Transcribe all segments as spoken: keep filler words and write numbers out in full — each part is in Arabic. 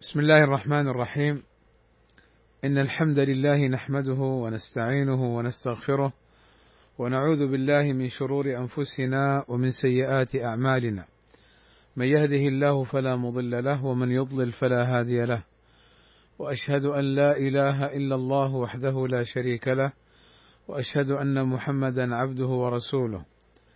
بسم الله الرحمن الرحيم. إن الحمد لله نحمده ونستعينه ونستغفره ونعوذ بالله من شرور أنفسنا ومن سيئات أعمالنا، من يهده الله فلا مضل له ومن يضلل فلا هادي له، وأشهد أن لا إله إلا الله وحده لا شريك له، وأشهد أن محمدا عبده ورسوله.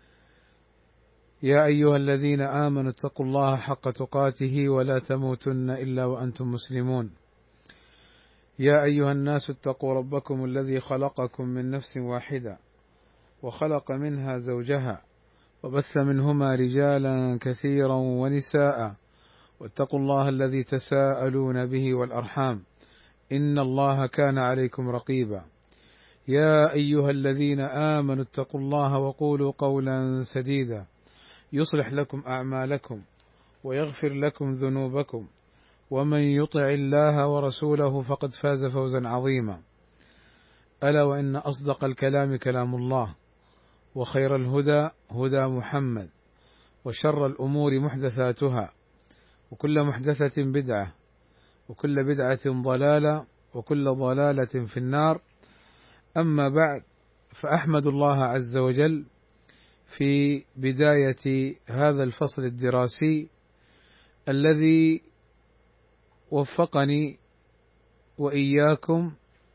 يا أيها الذين آمنوا اتقوا الله حق تقاته ولا تموتن إلا وأنتم مسلمون. يا أيها الناس اتقوا ربكم الذي خلقكم من نفس واحدة وخلق منها زوجها وبث منهما رجالا كثيرا ونساء، واتقوا الله الذي تساءلون به والأرحام إن الله كان عليكم رقيبا. يا أيها الذين آمنوا اتقوا الله وقولوا قولا سديدا يصلح لكم أعمالكم ويغفر لكم ذنوبكم، ومن يطع الله ورسوله فقد فاز فوزا عظيما. ألا وإن أصدق الكلام كلام الله، وخير الهدى هدى محمد، وشر الأمور محدثاتها، وكل محدثة بدعة، وكل بدعة ضلالة، وكل ضلالة في النار. أما بعد، فأحمد الله عز وجل في بداية هذا الفصل الدراسي الذي وفقني وإياكم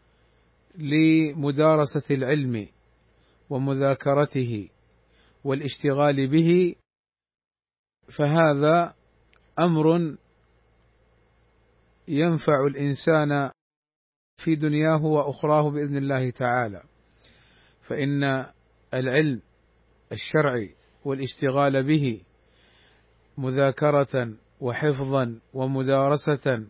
لمدارسة العلم ومذاكرته والاشتغال به، فهذا أمر ينفع الإنسان في دنياه وأخراه بإذن الله تعالى. فإن العلم الشرعي والاشتغال به مذاكرة وحفظا ومدارسة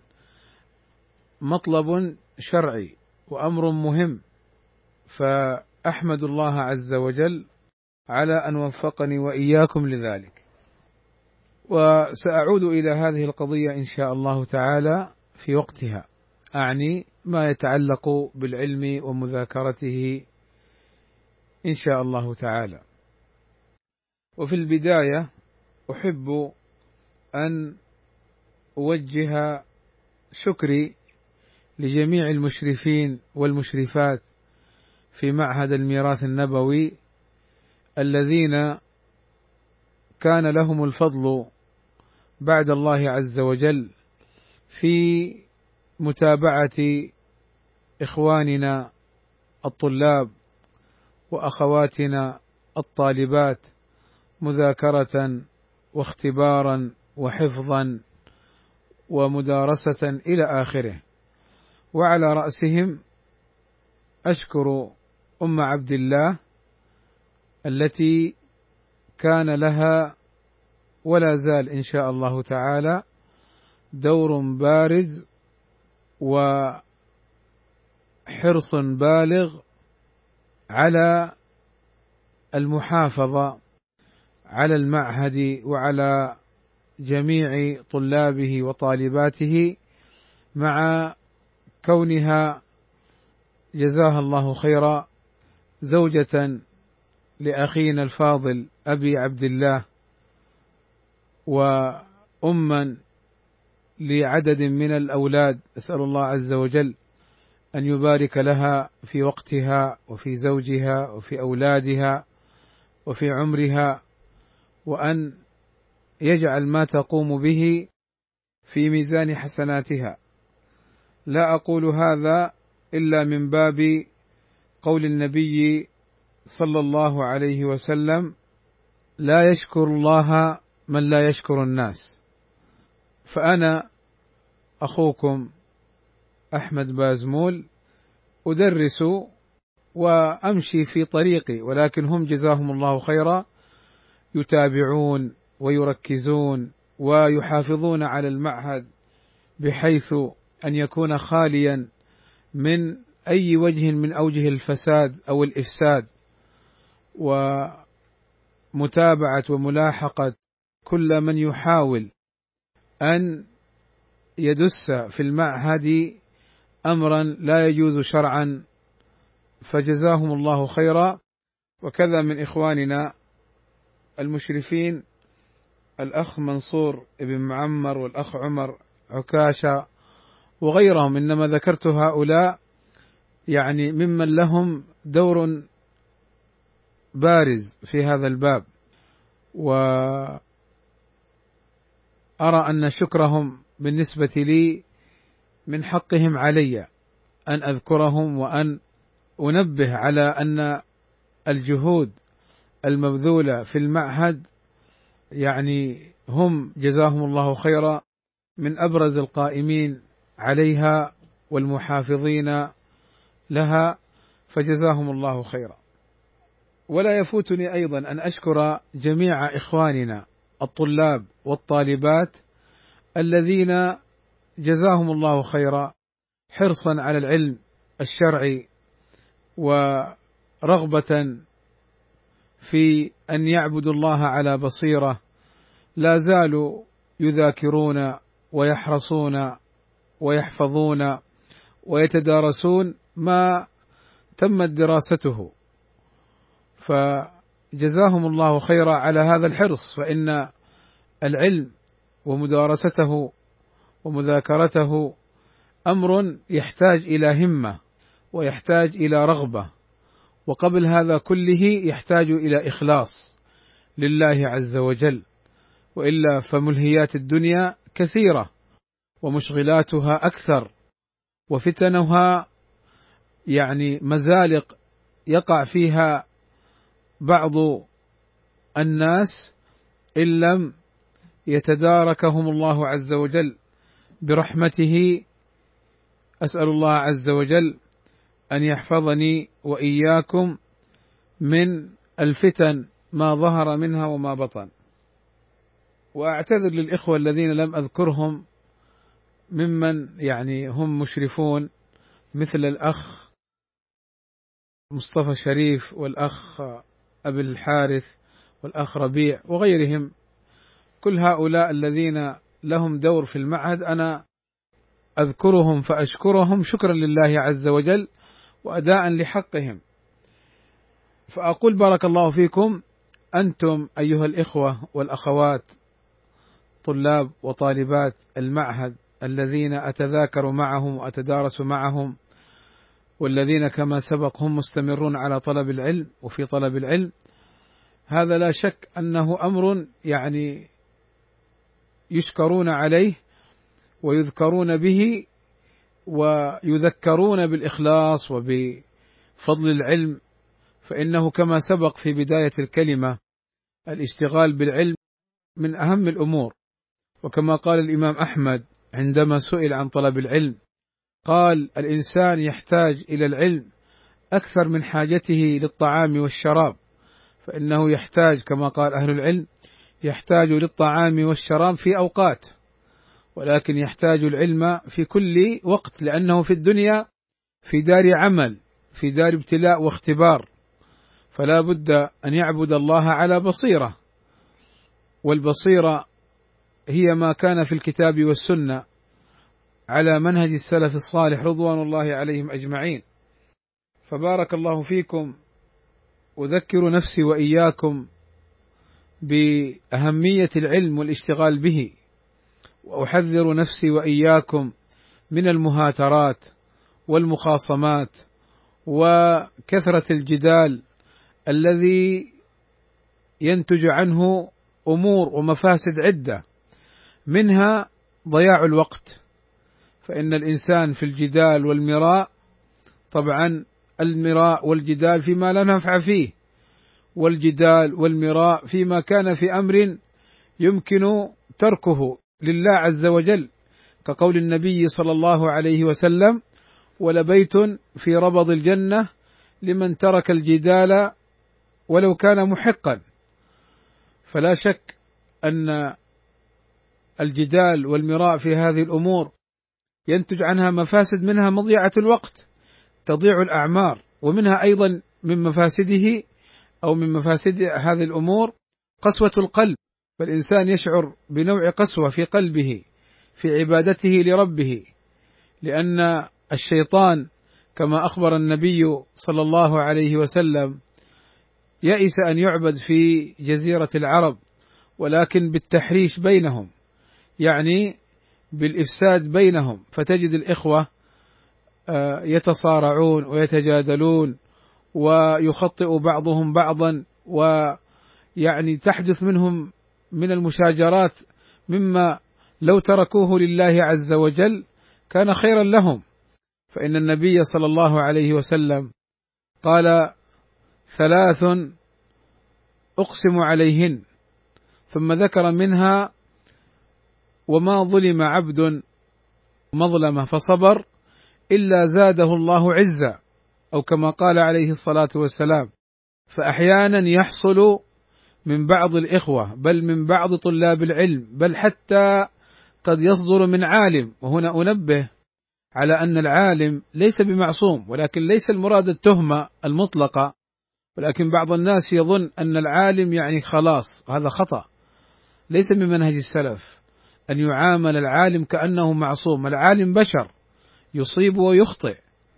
مطلب شرعي وأمر مهم، فأحمد الله عز وجل على أن وفقني وإياكم لذلك. وسأعود إلى هذه القضية إن شاء الله تعالى في وقتها، أعني ما يتعلق بالعلم ومذاكرته إن شاء الله تعالى. وفي البداية أحب أن أوجه شكري لجميع المشرفين والمشرفات في معهد الميراث النبوي الذين كان لهم الفضل بعد الله عز وجل في متابعة إخواننا الطلاب وأخواتنا الطالبات مذاكرة واختبارا وحفظا ومدارسة إلى آخره. وعلى رأسهم أشكر أم عبد الله التي كان لها ولا زال إن شاء الله تعالى دور بارز وحرص بالغ على المحافظة على المعهد وعلى جميع طلابه وطالباته، مع كونها جزاها الله خيرا زوجة لأخينا الفاضل أبي عبد الله، وأما لعدد من الأولاد. أسأل الله عز وجل أن يبارك لها في وقتها وفي زوجها وفي أولادها وفي عمرها، وأن يجعل ما تقوم به في ميزان حسناتها. لا أقول هذا إلا من باب قول النبي صلى الله عليه وسلم: لا يشكر الله من لا يشكر الناس. فأنا أخوكم أحمد بازمول أدرس وأمشي في طريقي، ولكن هم جزاهم الله خيرا يتابعون ويركزون ويحافظون على المعهد بحيث أن يكون خاليا من أي وجه من أوجه الفساد أو الإفساد، ومتابعة وملاحقة كل من يحاول أن يدس في المعهد أمرا لا يجوز شرعا، فجزاهم الله خيرا. وكذا من إخواننا المشرفين الأخ منصور ابن معمر والأخ عمر عكاشة وغيرهم، إنما ذكرت هؤلاء يعني ممن لهم دور بارز في هذا الباب، وأرى أن شكرهم بالنسبة لي من حقهم علي أن أذكرهم وأن أنبه على أن الجهود المبذولة في المعهد يعني هم جزاهم الله خيرا من أبرز القائمين عليها والمحافظين لها، فجزاهم الله خيرا. ولا يفوتني أيضا أن أشكر جميع إخواننا الطلاب والطالبات الذين جزاهم الله خيرا حرصا على العلم الشرعي ورغبة في أن يعبدوا الله على بصيرة، لا زالوا يذاكرون ويحرصون ويحفظون ويتدارسون ما تمت دراسته، فجزاهم الله خيرا على هذا الحرص، فإن العلم ومدارسته ومذاكرته أمر يحتاج إلى همة ويحتاج إلى رغبة، وقبل هذا كله يحتاج إلى إخلاص لله عز وجل، وإلا فملهيات الدنيا كثيرة ومشغلاتها أكثر وفتنها يعني مزالق يقع فيها بعض الناس إن لم يتداركهم الله عز وجل برحمته. أسأل الله عز وجل أن يحفظني وإياكم من الفتن ما ظهر منها وما بطن. وأعتذر للإخوة الذين لم أذكرهم ممن يعني هم مشرفون مثل الأخ مصطفى شريف والأخ أبي الحارث والأخ ربيع وغيرهم، كل هؤلاء الذين لهم دور في المعهد أنا أذكرهم فأشكرهم شكرا لله عز وجل وأداء لحقهم. فأقول بارك الله فيكم أنتم أيها الإخوة والأخوات طلاب وطالبات المعهد الذين أتذاكر معهم وأتدارس معهم، والذين كما سبق هم مستمرون على طلب العلم وفي طلب العلم. هذا لا شك أنه أمر يعني يشكرون عليه ويذكرون به ويذكرون بالإخلاص وبفضل العلم، فإنه كما سبق في بداية الكلمة الاشتغال بالعلم من أهم الأمور. وكما قال الإمام أحمد عندما سئل عن طلب العلم قال: الإنسان يحتاج إلى العلم أكثر من حاجته للطعام والشراب، فإنه يحتاج كما قال أهل العلم يحتاج للطعام والشراب في أوقات، ولكن يحتاج العلم في كل وقت، لأنه في الدنيا في دار عمل، في دار ابتلاء واختبار، فلا بد أن يعبد الله على بصيرة، والبصيرة هي ما كان في الكتاب والسنة على منهج السلف الصالح رضوان الله عليهم أجمعين. فبارك الله فيكم، أذكر نفسي وإياكم بأهمية العلم والاشتغال به، وأحذر نفسي وإياكم من المهاترات والمخاصمات وكثرة الجدال الذي ينتج عنه أمور ومفاسد عدة، منها ضياع الوقت، فإن الإنسان في الجدال والمراء، طبعا المراء والجدال فيما لا نفع فيه، والجدال والمراء فيما كان في أمر يمكن تركه لله عز وجل، كقول النبي صلى الله عليه وسلم: ولبيت في ربض الجنة لمن ترك الجدال ولو كان محقا. فلا شك أن الجدال والمراء في هذه الأمور ينتج عنها مفاسد، منها مضيعة الوقت، تضيع الأعمار، ومنها أيضا من مفاسده أو من مفاسد هذه الأمور قسوة القلب، فالإنسان يشعر بنوع قسوة في قلبه في عبادته لربه، لأن الشيطان كما أخبر النبي صلى الله عليه وسلم يئس أن يعبد في جزيرة العرب، ولكن بالتحريش بينهم، يعني بالإفساد بينهم، فتجد الإخوة يتصارعون ويتجادلون ويخطئ بعضهم بعضا، ويعني تحدث منهم من المشاجرات مما لو تركوه لله عز وجل كان خيرا لهم. فإن النبي صلى الله عليه وسلم قال: ثلاث أقسم عليهن، ثم ذكر منها: وما ظلم عبد مظلمة فصبر إلا زاده الله عزا، أو كما قال عليه الصلاة والسلام. فأحيانا يحصل من بعض الإخوة، بل من بعض طلاب العلم، بل حتى قد يصدر من عالم، وهنا أنبه على أن العالم ليس بمعصوم، ولكن ليس المراد التهمة المطلقة، ولكن بعض الناس يظن أن العالم يعني خلاص، هذا خطأ، ليس من منهج السلف أن يعامل العالم كأنه معصوم. العالم بشر يصيب ويخطئ،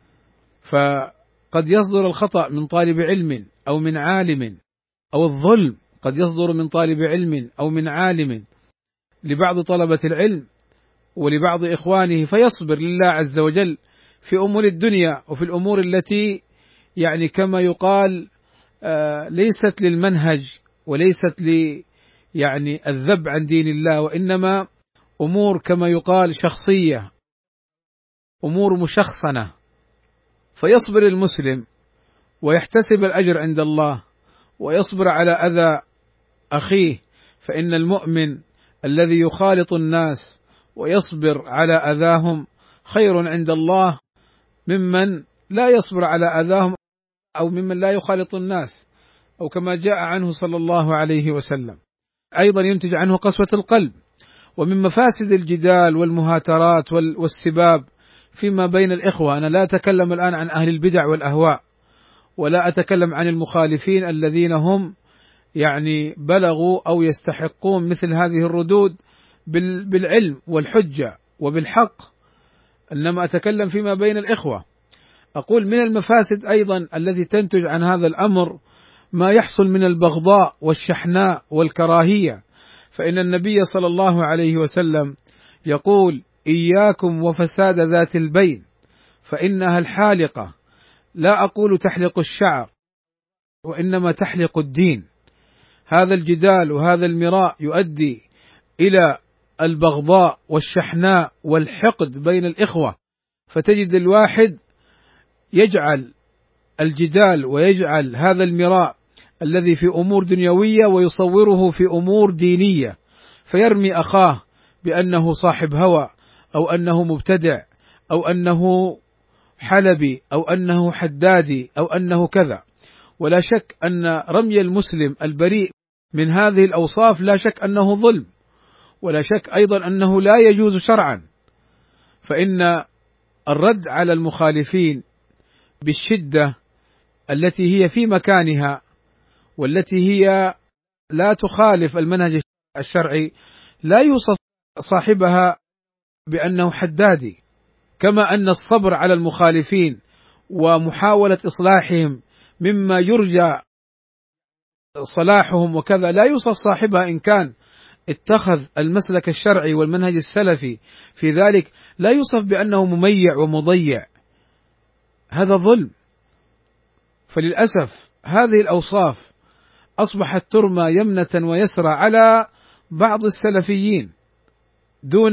فقد يصدر الخطأ من طالب علم أو من عالم، أو الظلم قد يصدر من طالب علم أو من عالم لبعض طلبة العلم ولبعض إخوانه، فيصبر لله عز وجل في أمور الدنيا وفي الأمور التي يعني كما يقال آه ليست للمنهج وليست ل يعني الذب عن دين الله، وإنما أمور كما يقال شخصية، أمور مشخصنة. فيصبر المسلم ويحتسب الأجر عند الله ويصبر على أذى أخيه، فإن المؤمن الذي يخالط الناس ويصبر على أذاهم خير عند الله ممن لا يصبر على أذاهم، أو ممن لا يخالط الناس، أو كما جاء عنه صلى الله عليه وسلم. أيضا ينتج عنه قسوة القلب. ومن مفاسد الجدال والمهاترات والسباب فيما بين الإخوة، أنا لا أتكلم الآن عن أهل البدع والأهواء، ولا أتكلم عن المخالفين الذين هم يعني بلغوا أو يستحقون مثل هذه الردود بالعلم والحجة وبالحق، إنما أتكلم فيما بين الإخوة. أقول من المفاسد أيضا التي تنتج عن هذا الأمر ما يحصل من البغضاء والشحناء والكراهية. فإن النبي صلى الله عليه وسلم يقول: إياكم وفساد ذات البين فإنها الحالقة، لا أقول تحلق الشعر وإنما تحلق الدين. هذا الجدال وهذا المراء يؤدي إلى البغضاء والشحناء والحقد بين الإخوة، فتجد الواحد يجعل الجدال ويجعل هذا المراء الذي في أمور دنيوية ويصوره في أمور دينية، فيرمي أخاه بأنه صاحب هوى، أو أنه مبتدع، أو أنه حلبي، أو أنه حدادي، أو أنه كذا. ولا شك أن رمي المسلم البريء من هذه الأوصاف لا شك أنه ظلم، ولا شك أيضا أنه لا يجوز شرعا. فإن الرد على المخالفين بالشدة التي هي في مكانها والتي هي لا تخالف المنهج الشرعي لا يوصف صاحبها بأنه حدادي، كما أن الصبر على المخالفين ومحاولة إصلاحهم مما يرجى صلاحهم وكذا لا يوصف صاحبها إن كان اتخذ المسلك الشرعي والمنهج السلفي في ذلك، لا يوصف بأنه مميع ومضيع، هذا ظلم. فللأسف هذه الأوصاف أصبحت ترمى يمنة ويسرى على بعض السلفيين دون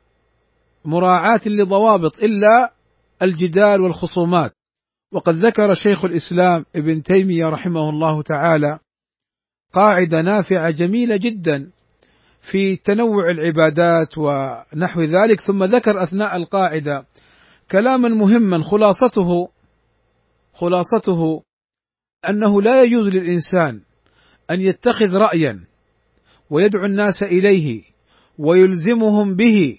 مراعاة لضوابط إلا الجدال والخصومات. وقد ذكر شيخ الإسلام ابن تيمية رحمه الله تعالى قاعدة نافعة جميلة جدا في تنوع العبادات ونحو ذلك، ثم ذكر أثناء القاعدة كلاما مهما خلاصته خلاصته أنه لا يجوز للإنسان أن يتخذ رأيا ويدعو الناس إليه ويلزمهم به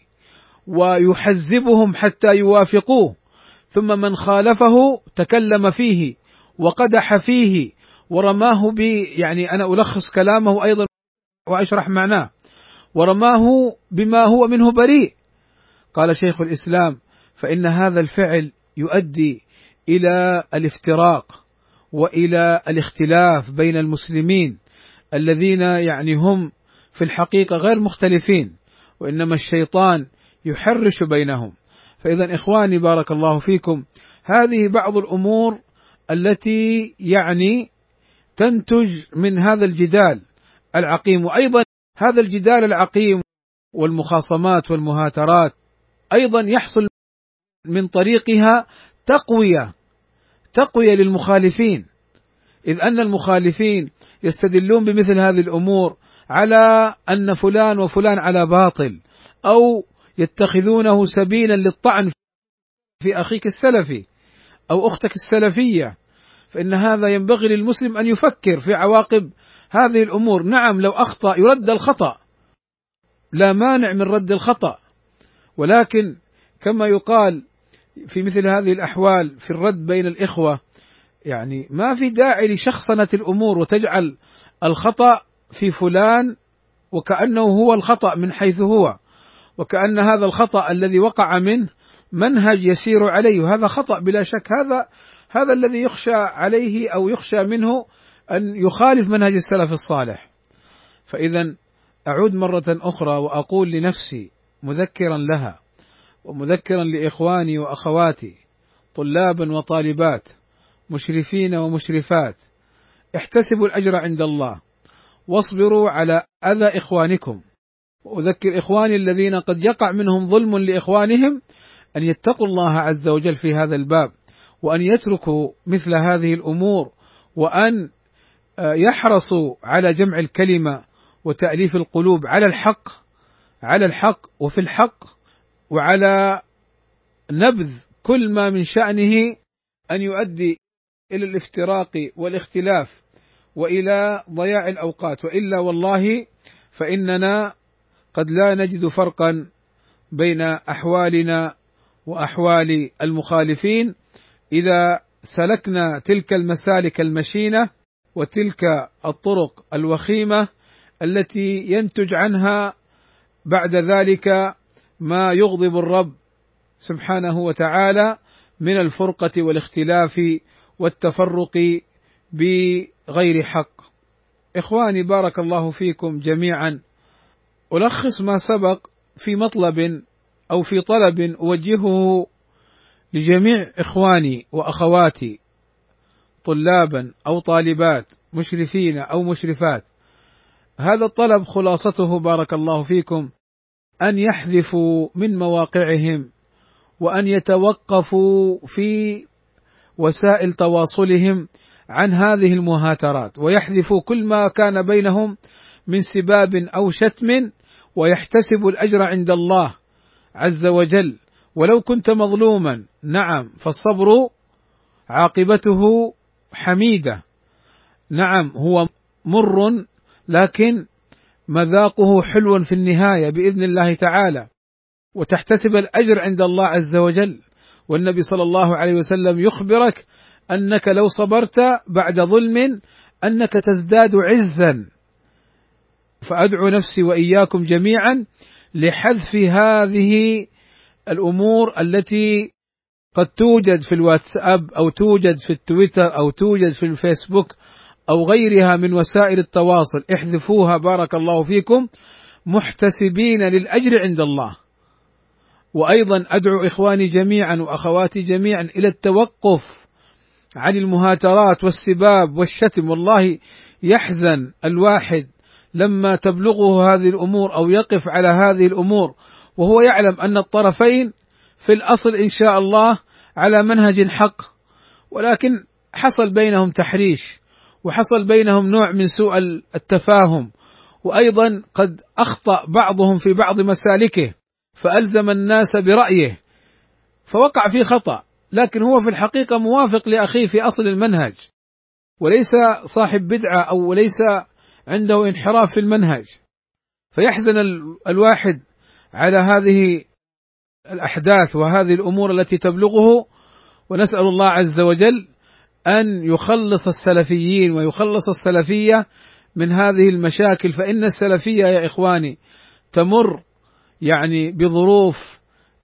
ويحزبهم حتى يوافقوه، ثم من خالفه تكلم فيه وقدح فيه ورماه ب يعني أنا ألخص كلامه أيضا وأشرح معناه، ورماه بما هو منه بريء. قال شيخ الإسلام: فإن هذا الفعل يؤدي إلى الافتراق وإلى الاختلاف بين المسلمين الذين يعني هم في الحقيقة غير مختلفين، وإنما الشيطان يحرش بينهم. فإذا إخواني بارك الله فيكم، هذه بعض الأمور التي يعني تنتج من هذا الجدال العقيم. وأيضا هذا الجدال العقيم والمخاصمات والمهاترات أيضا يحصل من طريقها تقوية تقوية للمخالفين، إذ أن المخالفين يستدلون بمثل هذه الأمور على أن فلان وفلان على باطل، أو يتخذونه سبيلا للطعن في أخيك السلفي أو أختك السلفية. فإن هذا ينبغي للمسلم أن يفكر في عواقب هذه الأمور. نعم لو أخطأ يرد الخطأ، لا مانع من رد الخطأ، ولكن كما يقال في مثل هذه الأحوال في الرد بين الإخوة، يعني ما في داعي لشخصنة الأمور وتجعل الخطأ في فلان وكأنه هو الخطأ من حيث هو، وكأن هذا الخطأ الذي وقع منه منهج يسير عليه، وهذا خطأ بلا شك. هذا هذا الذي يخشى عليه أو يخشى منه أن يخالف منهج السلف الصالح. فإذا أعود مرة أخرى وأقول لنفسي مذكرا لها ومذكرا لإخواني وأخواتي طلابا وطالبات مشرفين ومشرفات، احتسبوا الأجر عند الله واصبروا على أذى إخوانكم. وأذكر إخواني الذين قد يقع منهم ظلم لإخوانهم أن يتقوا الله عز وجل في هذا الباب، وأن يتركوا مثل هذه الأمور، وأن يحرصوا على جمع الكلمة وتأليف القلوب على الحق على الحق وفي الحق، وعلى نبذ كل ما من شأنه أن يؤدي إلى الافتراق والاختلاف وإلى ضياع الأوقات. وإلا والله فإننا قد لا نجد فرقا بين أحوالنا وأحوال المخالفين إذا سلكنا تلك المسالك المشينة وتلك الطرق الوخيمة التي ينتج عنها بعد ذلك ما يغضب الرب سبحانه وتعالى من الفرقة والاختلاف والتفرق بغير حق. إخواني بارك الله فيكم جميعا، ألخص ما سبق في مطلب أو في طلب أوجهه لجميع إخواني وأخواتي طلابا أو طالبات مشرفين أو مشرفات. هذا الطلب خلاصته بارك الله فيكم أن يحذفوا من مواقعهم، وأن يتوقفوا في وسائل تواصلهم عن هذه المهاترات، ويحذفوا كل ما كان بينهم من سباب أو شتم، ويحتسبوا الأجر عند الله عز وجل. ولو كنت مظلوما نعم فالصبر عاقبته حميدة، نعم هو مر لكن مذاقه حلو في النهاية بإذن الله تعالى، وتحتسب الأجر عند الله عز وجل. والنبي صلى الله عليه وسلم يخبرك أنك لو صبرت بعد ظلم أنك تزداد عزا. فأدعو نفسي وإياكم جميعا لحذف هذه الأمور التي قد توجد في الواتساب أو توجد في التويتر أو توجد في الفيسبوك أو غيرها من وسائل التواصل. احذفوها بارك الله فيكم محتسبين للأجر عند الله. وأيضا أدعو إخواني جميعا وأخواتي جميعا إلى التوقف عن المهاترات والسباب والشتم. والله يحزن الواحد لما تبلغه هذه الأمور أو يقف على هذه الأمور وهو يعلم أن الطرفين في الأصل إن شاء الله على منهج حق، ولكن حصل بينهم تحريش وحصل بينهم نوع من سوء التفاهم، وأيضا قد أخطأ بعضهم في بعض مسالكه فألزم الناس برأيه فوقع في خطأ، لكن هو في الحقيقة موافق لأخيه في أصل المنهج، وليس صاحب بدعة أو ليس عنده انحراف في المنهج. فيحزن الواحد على هذه الأحداث وهذه الأمور التي تبلغه، ونسأل الله عز وجل أن يخلص السلفيين ويخلص السلفية من هذه المشاكل. فإن السلفية يا إخواني تمر يعني بظروف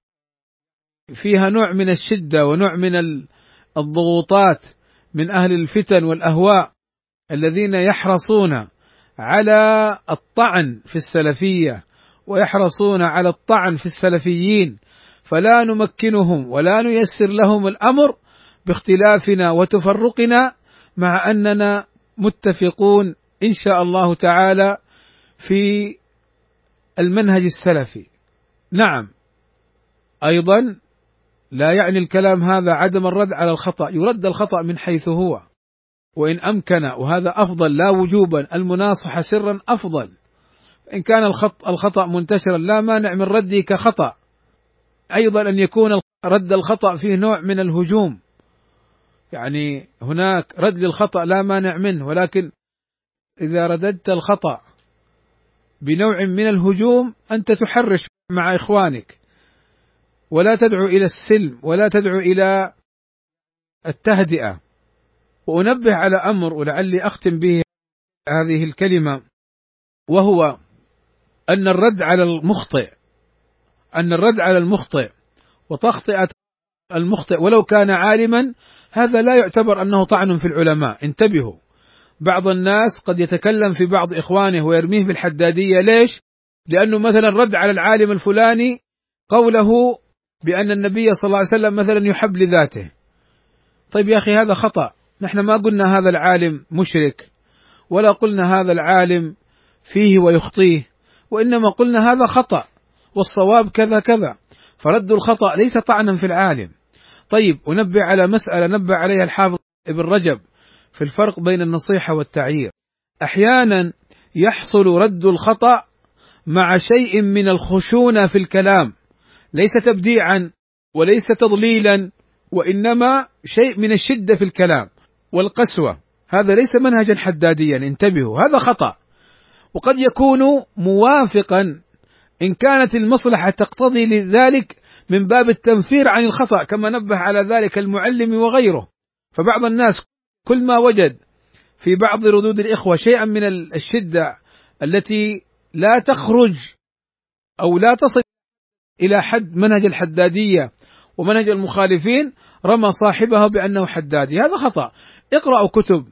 فيها نوع من الشدة ونوع من الضغوطات من أهل الفتن والأهواء الذين يحرصون على الطعن في السلفية ويحرصون على الطعن في السلفيين، فلا نمكنهم ولا نيسر لهم الأمر باختلافنا وتفرقنا، مع أننا متفقون إن شاء الله تعالى في المنهج السلفي. نعم، أيضا لا يعني الكلام هذا عدم الرد على الخطأ، يرد الخطأ من حيث هو وإن أمكن، وهذا أفضل لا وجوبا، المناصحة سرا أفضل. إن كان الخطأ منتشرا لا مانع من رده كخطأ. أيضا أن يكون رد الخطأ فيه نوع من الهجوم، يعني هناك رد للخطأ لا مانع منه، ولكن إذا رددت الخطأ بنوع من الهجوم أنت تحرش مع إخوانك، ولا تدعو إلى السلم ولا تدعو إلى التهدئة. وأنبه على أمر ولعلي أختم به هذه الكلمة، وهو أن الرد على المخطئ أن الرد على المخطئ وتخطئة المخطئ ولو كان عالما، هذا لا يعتبر أنه طعن في العلماء. انتبهوا، بعض الناس قد يتكلم في بعض إخوانه ويرميه بالحدادية. ليش؟ لأنه مثلا رد على العالم الفلاني قوله بأن النبي صلى الله عليه وسلم مثلا يحب لذاته. طيب يا أخي، هذا خطأ. نحن ما قلنا هذا العالم مشرك، ولا قلنا هذا العالم فيه ويخطيه، وإنما قلنا هذا خطأ والصواب كذا كذا، فرد الخطأ ليس طعنا في العالم. طيب، أنبه على مسألة نبه عليها الحافظ ابن رجب في الفرق بين النصيحة والتعيير. أحيانا يحصل رد الخطأ مع شيء من الخشونة في الكلام، ليس تبديعا وليس تضليلا، وإنما شيء من الشدة في الكلام والقسوة. هذا ليس منهجا حداديا، انتبهوا، هذا خطأ، وقد يكون موافقا إن كانت المصلحة تقتضي لذلك من باب التنفير عن الخطأ، كما نبه على ذلك المعلم وغيره. فبعض الناس كل ما وجد في بعض ردود الإخوة شيئا من الشدة التي لا تخرج أو لا تصل إلى حد منهج الحدادية ومنهج المخالفين، رمى صاحبه بأنه حدادي. هذا خطأ. اقرأوا كتب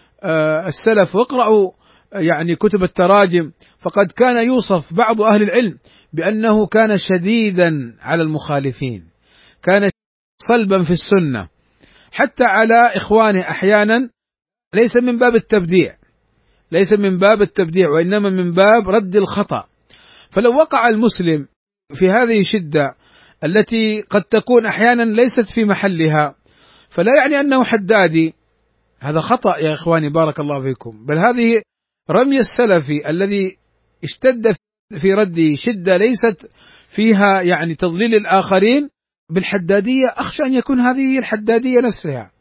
السلف واقرأوا يعني كتب التراجم، فقد كان يوصف بعض أهل العلم بأنه كان شديدا على المخالفين، كان صلبا في السنة حتى على إخوانه أحيانا، ليس من باب التبديع ليس من باب التبديع وإنما من باب رد الخطأ. فلو وقع المسلم في هذه الشدة التي قد تكون أحيانا ليست في محلها، فلا يعني أنه حدادي. هذا خطأ يا إخواني، بارك الله فيكم. بل هذه رمي السلفي الذي اشتد في رده شدة ليست فيها يعني تضليل الآخرين بالحدادية، أخشى أن يكون هذه الحدادية نفسها.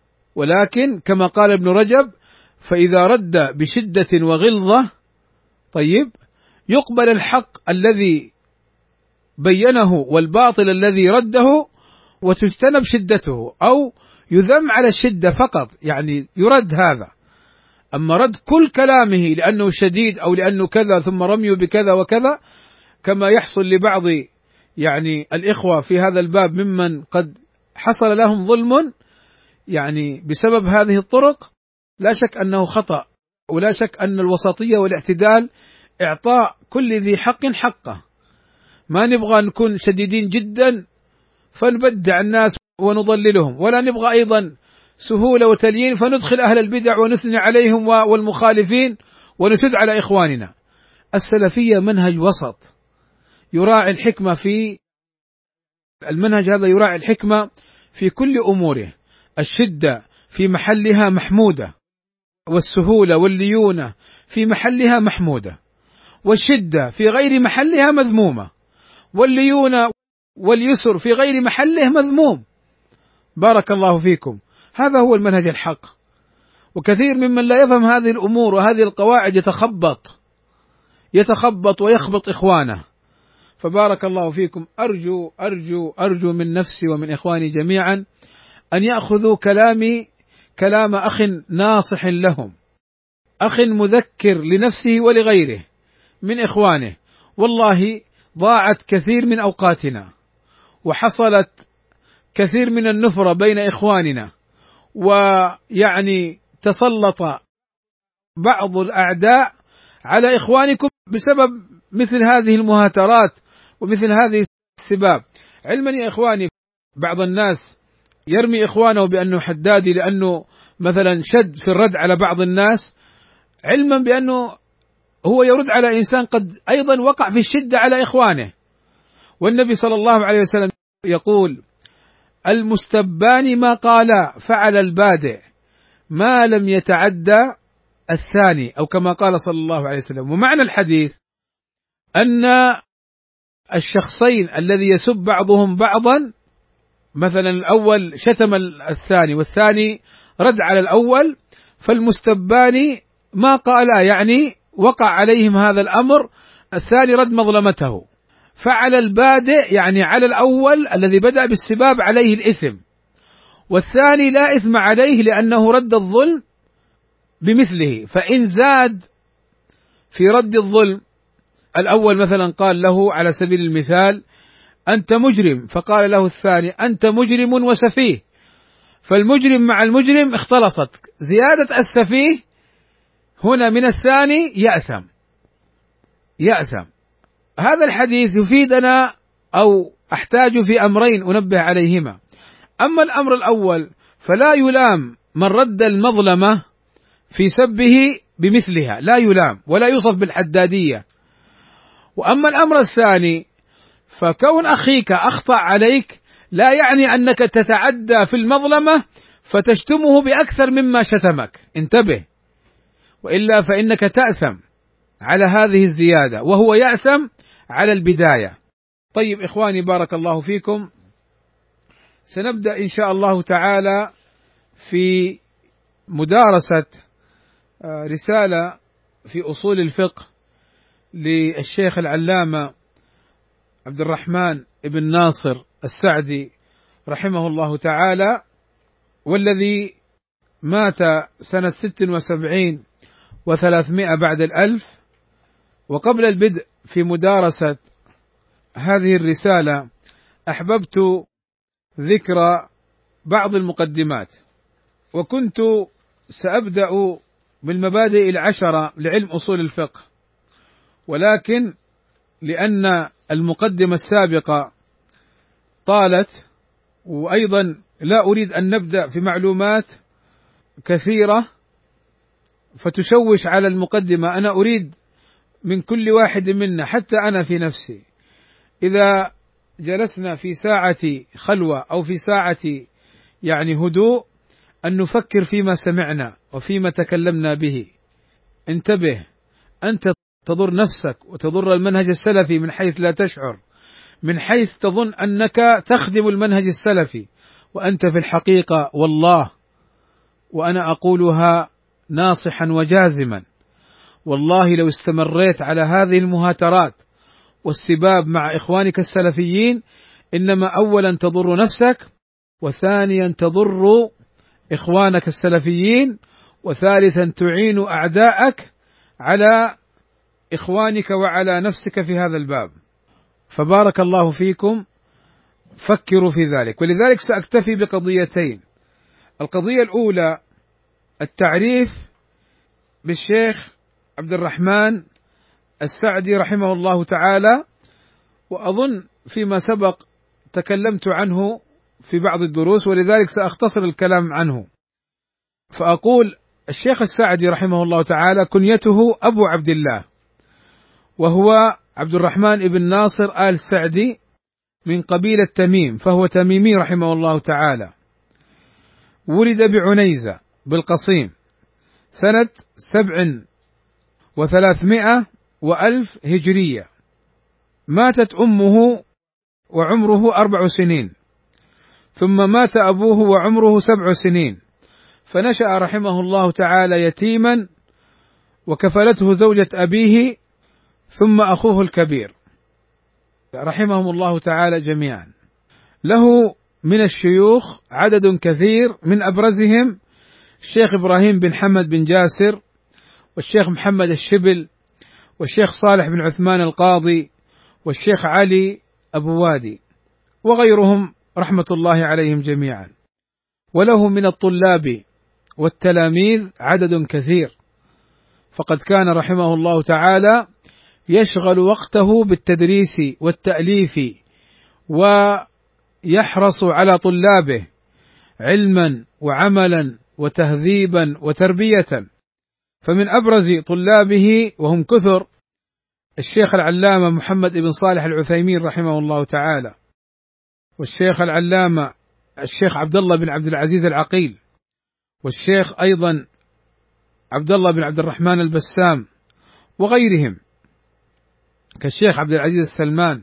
ولكن كما قال ابن رجب: فإذا رد بشدة وغلظة، طيب، يقبل الحق الذي بينه والباطل الذي رده وتجتنب شدته، أو يذم على الشدة فقط، يعني يرد هذا. أما رد كل كلامه لأنه شديد أو لأنه كذا ثم رميه بكذا وكذا، كما يحصل لبعض يعني الإخوة في هذا الباب ممن قد حصل لهم ظلم يعني بسبب هذه الطرق، لا شك أنه خطأ، ولا شك أن الوسطية والاعتدال إعطاء كل ذي حق حقه. ما نبغى نكون شديدين جدا فنبدع الناس ونضللهم، ولا نبغى أيضا سهولة وتليين فندخل أهل البدع ونثني عليهم والمخالفين ونسد على إخواننا. السلفية منهج وسط يراعي الحكمة في المنهج هذا، يراعي الحكمة في كل أموره. الشدة في محلها محمودة، والسهولة والليونة في محلها محمودة، والشدة في غير محلها مذمومة، والليونة واليسر في غير محله مذموم. بارك الله فيكم. هذا هو المنهج الحق. وكثير ممن لا يفهم هذه الأمور وهذه القواعد يتخبط يتخبط ويخبط إخوانه. فبارك الله فيكم. أرجو أرجو أرجو من نفسي ومن إخواني جميعا أن يأخذوا كلامي كلام أخ ناصح لهم، أخ مذكر لنفسه ولغيره من إخوانه. والله ضاعت كثير من أوقاتنا، وحصلت كثير من النفرة بين إخواننا، ويعني تسلط بعض الأعداء على إخوانكم بسبب مثل هذه المهاترات ومثل هذه السباب. علما يا إخواني بعض الناس يرمي إخوانه بأنه حدادي لأنه مثلا شد في الرد على بعض الناس، علما بأنه هو يرد على إنسان قد أيضا وقع في الشدة على إخوانه. والنبي صلى الله عليه وسلم يقول: المستبان ما قالا فعل البادئ ما لم يتعدى الثاني، أو كما قال صلى الله عليه وسلم. ومعنى الحديث أن الشخصين الذي يسب بعضهم بعضا، مثلا الأول شتم الثاني والثاني رد على الأول، فالمستبان ما قالا يعني وقع عليهم هذا الأمر، الثاني رد مظلمته. فعل البادئ يعني على الأول الذي بدأ بالسباب عليه الإثم، والثاني لا إثم عليه لأنه رد الظلم بمثله. فإن زاد في رد الظلم، الأول مثلا قال له على سبيل المثال: أنت مجرم، فقال له الثاني: أنت مجرم وسفيه، فالمجرم مع المجرم اختلصت، زيادة السفيه هنا من الثاني يأثم يأثم. هذا الحديث يفيدنا أو أحتاج في أمرين أنبه عليهما. أما الأمر الأول فلا يلام من رد المظلمة في سبه بمثلها، لا يلام ولا يوصف بالحدادية. وأما الأمر الثاني فكون أخيك أخطأ عليك لا يعني أنك تتعدى في المظلمة فتشتمه بأكثر مما شتمك، انتبه، وإلا فإنك تأثم على هذه الزيادة وهو يأثم على البداية. طيب إخواني بارك الله فيكم، سنبدأ إن شاء الله تعالى في مدارسة رسالة في أصول الفقه للشيخ العلامة عبد الرحمن بن ناصر السعدي رحمه الله تعالى، والذي مات سنة ست وسبعين وثلاثمائة بعد الألف. وقبل البدء في مدارسة هذه الرسالة أحببت ذكر بعض المقدمات، وكنت سأبدأ بالمبادئ العشرة لعلم أصول الفقه، ولكن لأن المقدمة السابقة طالت، وأيضا لا أريد أن نبدأ في معلومات كثيرة فتشوش على المقدمة. أنا أريد من كل واحد منا، حتى أنا في نفسي، إذا جلسنا في ساعة خلوة أو في ساعة يعني هدوء أن نفكر فيما سمعنا وفيما تكلمنا به. انتبه، أنت تضر نفسك وتضر المنهج السلفي من حيث لا تشعر، من حيث تظن أنك تخدم المنهج السلفي، وأنت في الحقيقة والله، وأنا أقولها ناصحا وجازما، والله لو استمريت على هذه المهاترات والسباب مع إخوانك السلفيين إنما أولا تضر نفسك، وثانيا تضر إخوانك السلفيين، وثالثا تعين أعداءك على إخوانك وعلى نفسك في هذا الباب. فبارك الله فيكم، فكروا في ذلك. ولذلك سأكتفي بقضيتين. القضية الأولى التعريف بالشيخ عبد الرحمن السعدي رحمه الله تعالى، وأظن فيما سبق تكلمت عنه في بعض الدروس، ولذلك سأختصر الكلام عنه. فأقول الشيخ السعدي رحمه الله تعالى كنيته أبو عبد الله، وهو عبد الرحمن بن ناصر آل سعدي من قبيلة تميم، فهو تميمي رحمه الله تعالى. ولد بعنيزة بالقصيم سنة سبع وثلاثمائة وألف هجرية. ماتت أمه وعمره أربع سنين، ثم مات أبوه وعمره سبع سنين، فنشأ رحمه الله تعالى يتيما، وكفلته زوجة أبيه ثم أخوه الكبير رحمهم الله تعالى جميعا. له من الشيوخ عدد كثير، من أبرزهم الشيخ إبراهيم بن حمد بن جاسر، والشيخ محمد الشبل، والشيخ صالح بن عثمان القاضي، والشيخ علي أبو وادي، وغيرهم رحمة الله عليهم جميعا. وله من الطلاب والتلاميذ عدد كثير، فقد كان رحمه الله تعالى يشغل وقته بالتدريس والتأليف، ويحرص على طلابه علما وعملا وتهذيبا وتربية. فمن أبرز طلابه وهم كثر الشيخ العلامة محمد بن صالح العثيمين رحمه الله تعالى، والشيخ العلامة الشيخ عبد الله بن عبد العزيز العقيل، والشيخ أيضا عبد الله بن عبد الرحمن البسام، وغيرهم كالشيخ عبد العزيز السلمان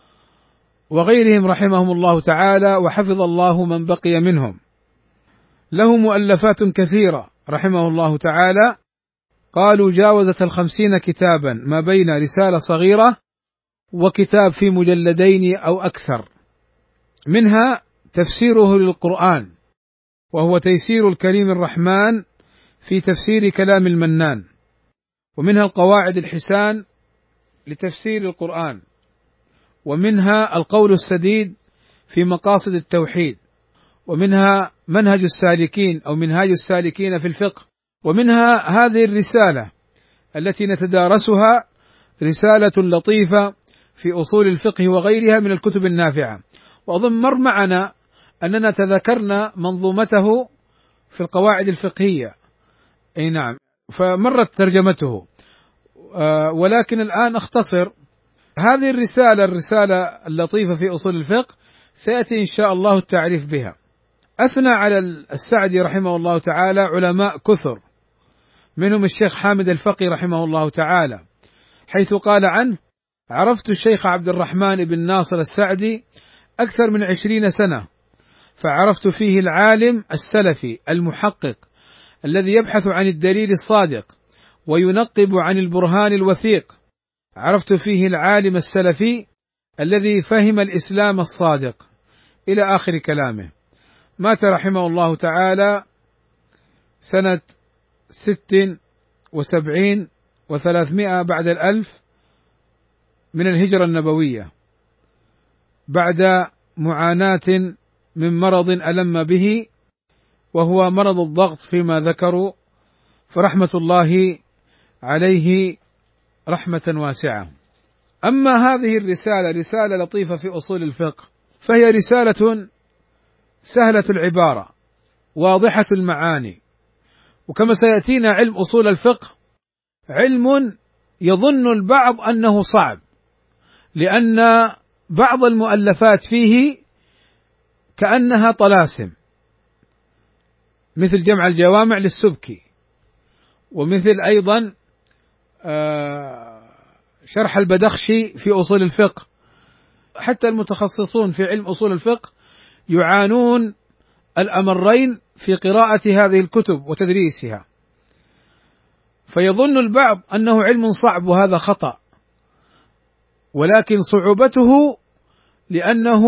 وغيرهم رحمهم الله تعالى وحفظ الله من بقي منهم. له مؤلفات كثيرة رحمه الله تعالى، قالوا جاوزت الخمسين كتابا، ما بين رسالة صغيرة وكتاب في مجلدين أو أكثر. منها تفسيره للقرآن، وهو تيسير الكريم الرحمن في تفسير كلام المنان، ومنها القواعد الحسان لتفسير القرآن، ومنها القول السديد في مقاصد التوحيد، ومنها منهج السالكين أو منهاج السالكين في الفقه، ومنها هذه الرسالة التي نتدارسها، رسالة لطيفة في أصول الفقه وغيرها من الكتب النافعة. وأظن مر معنا أننا تذكرنا منظومته في القواعد الفقهية، أي نعم، فمرت ترجمته، ولكن الآن أختصر هذه الرسالة الرسالة اللطيفة في أصول الفقه، سيأتي إن شاء الله التعريف بها. أثنى على السعدي رحمه الله تعالى علماء كثر، منهم الشيخ حامد الفقي رحمه الله تعالى، حيث قال عنه: عرفت الشيخ عبد الرحمن بن ناصر السعدي أكثر من عشرين سنة، فعرفت فيه العالم السلفي المحقق الذي يبحث عن الدليل الصادق وينقب عن البرهان الوثيق، عرفت فيه العالم السلفي الذي فهم الإسلام الصادق، إلى آخر كلامه. مات رحمه الله تعالى سنة ست وسبعين وثلاثمائة بعد الألف من الهجرة النبوية، بعد معاناة من مرض ألم به، وهو مرض الضغط فيما ذكروا، فرحمة الله عليه رحمة واسعة. أما هذه الرسالة رسالة لطيفة في أصول الفقه، فهي رسالة سهلة العبارة واضحة المعاني. وكما سيأتينا، علم أصول الفقه علم يظن البعض أنه صعب، لأن بعض المؤلفات فيه كأنها طلاسم، مثل جمع الجوامع للسبكي، ومثل أيضا شرح البدخشي في أصول الفقه. حتى المتخصصون في علم أصول الفقه يعانون الأمرين في قراءة هذه الكتب وتدريسها، فيظن البعض أنه علم صعب، وهذا خطأ، ولكن صعوبته لأنه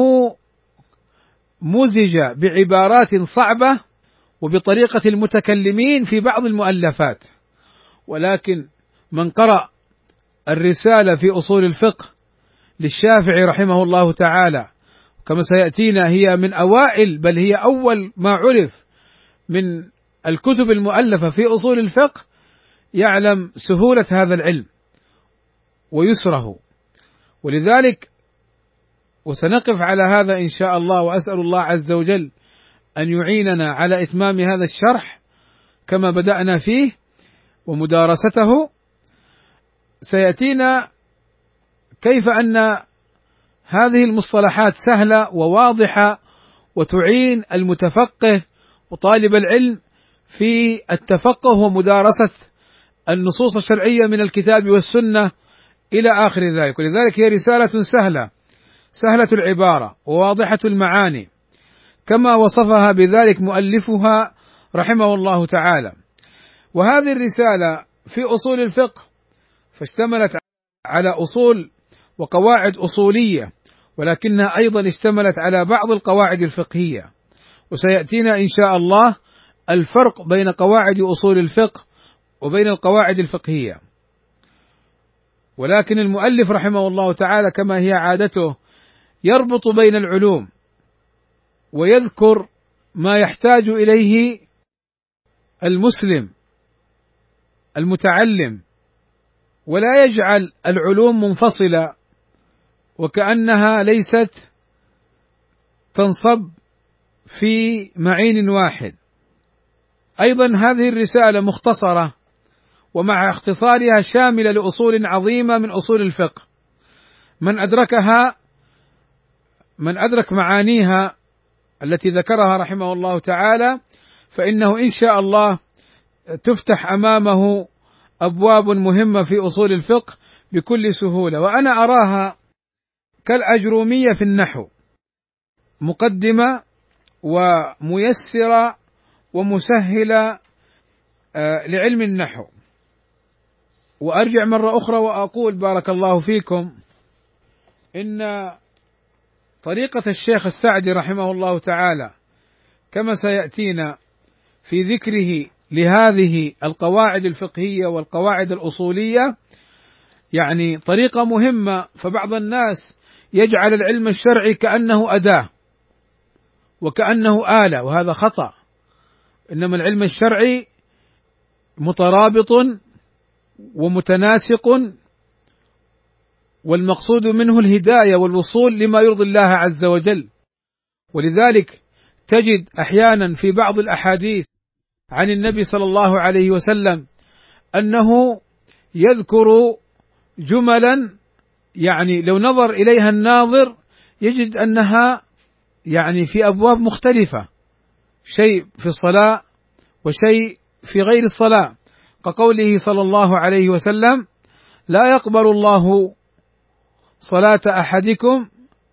مزج بعبارات صعبة وبطريقة المتكلمين في بعض المؤلفات. ولكن من قرأ الرسالة في أصول الفقه للشافعي رحمه الله تعالى، كما سيأتينا هي من أوائل، بل هي أول ما عرف من الكتب المؤلفة في أصول الفقه، يعلم سهولة هذا العلم ويسره. ولذلك وسنقف على هذا إن شاء الله، وأسأل الله عز وجل أن يعيننا على إتمام هذا الشرح كما بدأنا فيه ومدارسته. سيأتينا كيف أن هذه المصطلحات سهلة وواضحة، وتعين المتفقه وطالب العلم في التفقه ومدارسة النصوص الشرعية من الكتاب والسنة إلى آخر ذلك. ولذلك هي رسالة سهلة سهلة العبارة وواضحة المعاني، كما وصفها بذلك مؤلفها رحمه الله تعالى. وهذه الرسالة في أصول الفقه فاشتملت على أصول وقواعد أصولية، ولكنها أيضا اشتملت على بعض القواعد الفقهية، وسيأتينا إن شاء الله الفرق بين قواعد أصول الفقه وبين القواعد الفقهية. ولكن المؤلف رحمه الله تعالى كما هي عادته يربط بين العلوم ويذكر ما يحتاج إليه المسلم المتعلم ولا يجعل العلوم منفصلة وكأنها ليست تنصب في معين واحد. أيضا هذه الرسالة مختصرة ومع اختصارها شاملة لأصول عظيمة من أصول الفقه، من أدركها من أدرك معانيها التي ذكرها رحمه الله تعالى فإنه إن شاء الله تفتح أمامه أبواب مهمة في أصول الفقه بكل سهولة. وأنا أراها كالأجرومية في النحو، مقدمة وميسرة ومسهلة لعلم النحو. وأرجع مرة أخرى وأقول بارك الله فيكم إن طريقة الشيخ السعدي رحمه الله تعالى كما سيأتينا في ذكره لهذه القواعد الفقهية والقواعد الأصولية يعني طريقة مهمة. فبعض الناس يجعل العلم الشرعي كأنه أداة وكأنه آلة، وهذا خطأ. إنما العلم الشرعي مترابط ومتناسق، والمقصود منه الهداية والوصول لما يرضي الله عز وجل. ولذلك تجد أحيانا في بعض الأحاديث عن النبي صلى الله عليه وسلم أنه يذكر جملا يعني لو نظر إليها الناظر يجد أنها يعني في أبواب مختلفة، شيء في الصلاة وشيء في غير الصلاة، كقوله صلى الله عليه وسلم: لا يقبل الله صلاة أحدكم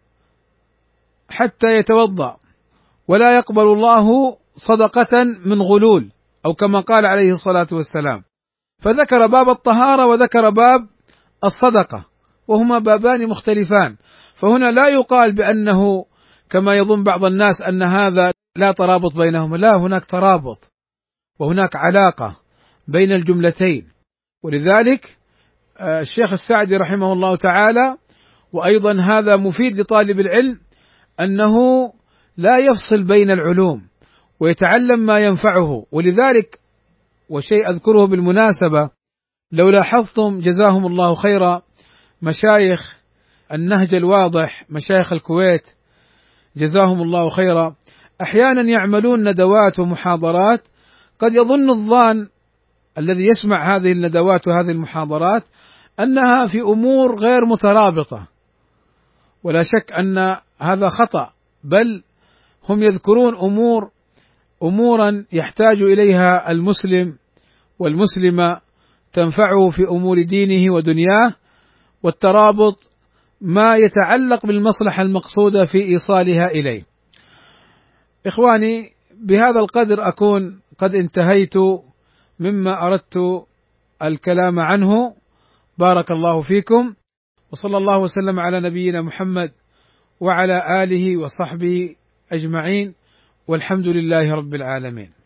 حتى يتوضأ، ولا يقبل الله صدقة من غلول، أو كما قال عليه الصلاة والسلام. فذكر باب الطهارة وذكر باب الصدقة، وهما بابان مختلفان. فهنا لا يقال بأنه كما يظن بعض الناس أن هذا لا ترابط بينهما، لا، هناك ترابط وهناك علاقة بين الجملتين. ولذلك الشيخ السعدي رحمه الله تعالى، وأيضا هذا مفيد لطالب العلم، أنه لا يفصل بين العلوم ويتعلم ما ينفعه. ولذلك وشيء أذكره بالمناسبة، لو لاحظتم جزاهم الله خيرا مشايخ النهج الواضح، مشايخ الكويت جزاهم الله خيرا، أحيانا يعملون ندوات ومحاضرات قد يظن الظان الذي يسمع هذه الندوات وهذه المحاضرات أنها في أمور غير مترابطة، ولا شك أن هذا خطأ، بل هم يذكرون أمور أمورا يحتاج إليها المسلم والمسلمة تنفعه في أمور دينه ودنياه، والترابط ما يتعلق بالمصلحة المقصودة في إيصالها إليه. إخواني، بهذا القدر أكون قد انتهيت مما أردت الكلام عنه. بارك الله فيكم، وصلى الله وسلم على نبينا محمد وعلى آله وصحبه أجمعين، والحمد لله رب العالمين.